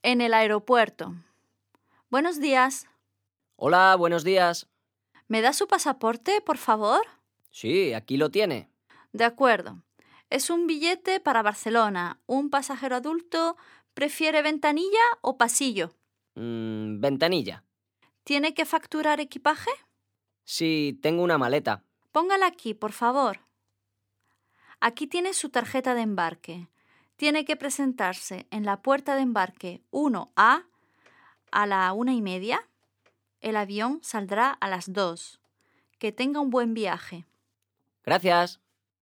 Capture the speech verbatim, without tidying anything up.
En el aeropuerto. Buenos días. Hola, buenos días. ¿Me da su pasaporte, por favor? Sí, aquí lo tiene. De acuerdo. Es un billete para Barcelona. ¿Un pasajero adulto prefiere ventanilla o pasillo? Mm, ventanilla. ¿Tiene que facturar equipaje? Sí, tengo una maleta. Póngala aquí, por favor. Aquí tiene su tarjeta de embarque. Tiene que presentarse en la puerta de embarque uno A a la una y media. El avión saldrá a las dos. Que tenga un buen viaje. Gracias.